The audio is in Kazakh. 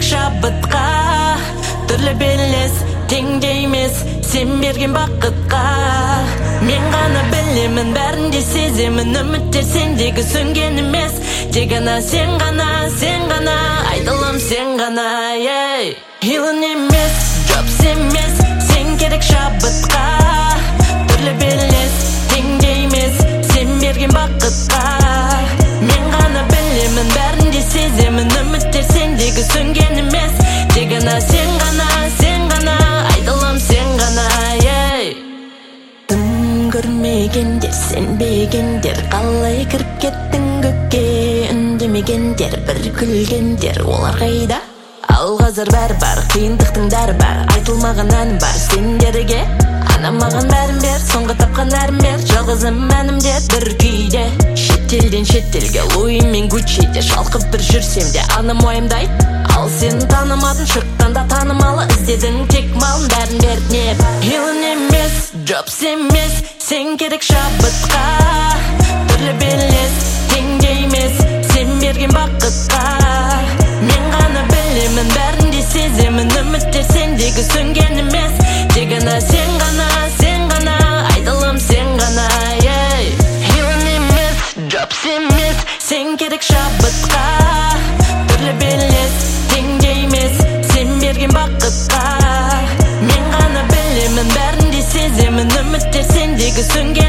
шабытқа. Түрлі белес, теңдей емес, сен берген бақытқа. Мен ғана білемін, бәрінде сеземін, үміттер сендегі сөнген емес. Тек ғана сен ғана, айтылым сен ғана. Илон емес, Джобс емес, сен керек шабытқа. Түрлі белес, теңдей емес, сен берген бақытқа. Мен ғана білемін, бәрінде сеземін, үміттер сендегі сөнген емес. Тек ғана сен ғана, айтылым сен ғана. Тым көрмегендер, сенбегендер, қалай кіріп кеттің көкке. Үндемегендер, бір күлгендер, олар қайда? Ал қазір бәрі бар, қиындықтың дәрі бар, айтылмаған ән бар сендерге. Ана маған бәрін бер, соңғы тапқан әрін бер, жалғызым әнімде бір күйде. Шетелден шетелге, Луи мен Гуччиде шалқып бір жүрсем де анам уайымдайды. Ал сен танымадың, шыққанда танымалы, іздедің тек малын, бәрін беріп не? Илон емес, Джобс емес, сен керек шабытқа. Түрлі белес, теңдей емес, сен берген бақытқа. Мен ғана білемін, бәрінде сеземін, үміттер сендегі сөнген емес. Тек ғана сен ғана, айтылым сен ғана. Илон емес, Джобс емес, сен керек шабытқа. Түрлі белес, теңдей емес, сен берген бақытқа. Мен ғана білемін, бәрінде сеземін, үміттер сендегі сөнген